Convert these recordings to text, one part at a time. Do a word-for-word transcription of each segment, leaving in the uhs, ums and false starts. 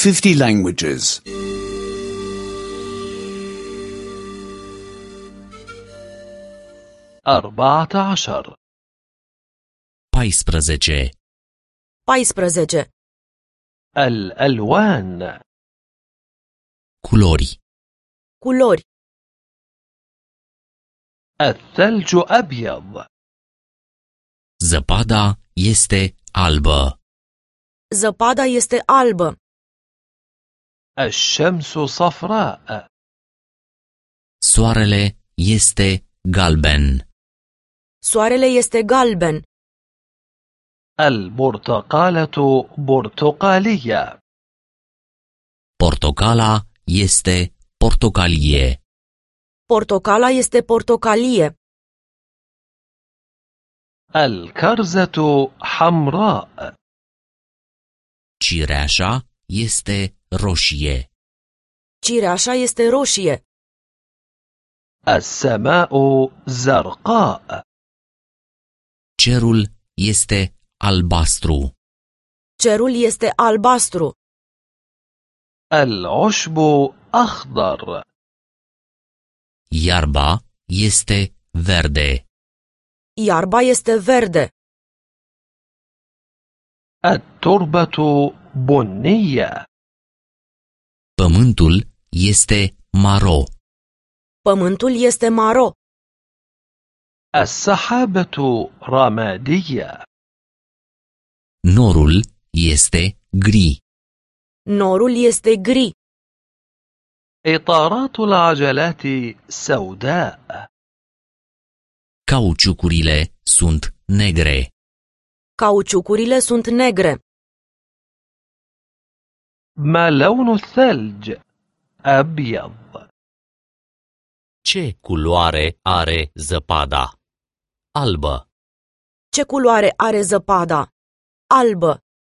fifty languages. أربعة عشر. paisprezece. paisprezece. الألوان. Culori. Culori. الثلج أبيض. Zăpada este albă. Zăpada este albă. الشمس صفراء. Soarele este galben. Soarele este galben. البرتقالة برتقالية. Portocala este portocalie. Portocala este portocalie. الكرزة حمراء. Cireașa este roșie. Cireașa este roșie. السماء زرقاء. Cerul este albastru. Cerul este albastru. العشب أخضر. Iarba este verde. Iarba este verde. التربة بنية. Pământul este maro. Pământul este maro. السحابة رمادية. Norul este gri. Norul este gri. إطارات العجلات سوداء. Cauciucurile sunt negre. Cauciucurile sunt negre. ما لون الثلج؟ أبيض. Ce culoare are zăpada? Albă. Ce culoare are zăpada? Albă.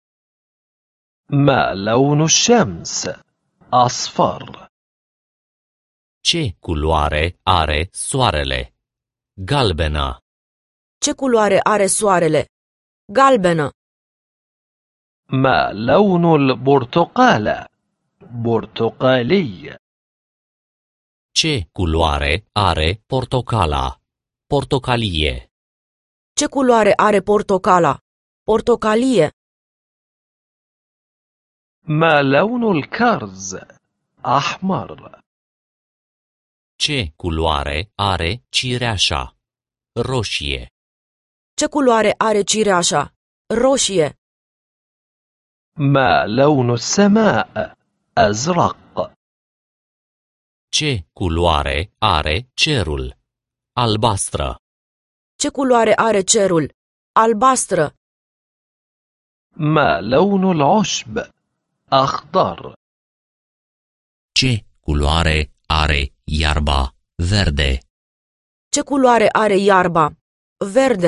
ما لون الشمس؟ أصفر. Ce culoare are soarele? Galbenă. Ce culoare are soarele? Galbenă. ما لون البرتقالة؟ برتقالي. Ce culoare are portocala? Portocalie. Ce culoare are portocala? Portocalie. ما لون الكرز؟ أحمر. Ce culoare are cireașa? Roșie. Ce culoare are cireașa? Roșie. ما لون السماء؟ أزرق. Ce culoare are cerul? Albastră. Ce culoare are cerul? Albastră. ما لون العشب؟ أخضر. Ce culoare are iarba? Verde. Ce culoare are iarba? Verde.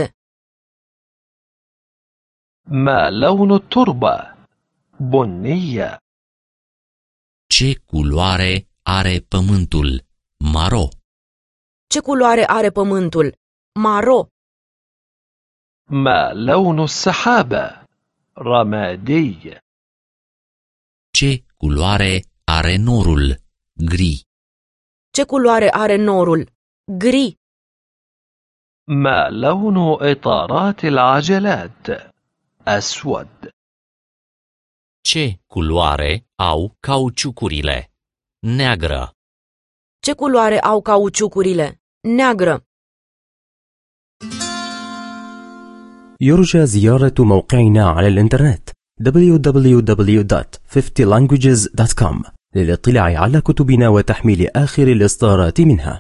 ما لون التربة؟ بنية. Ce culoare are pământul? Maro. Ce culoare are pământul? Maro. ما لون السحابة؟ رمادي. Ce culoare are norul? Gri. Ce culoare are norul? Gri. ما لون إطارات العجلات؟ أسود. Ce culoare au cauciucurile? Neagră. Ce culoare au cauciucurile? Neagră. يرجى زيارة موقعنا على الإنترنت دبليو دبليو دبليو دوت fifty languages دوت كوم للاطلاع على كتبنا وتحميل آخر الإصدارات منها.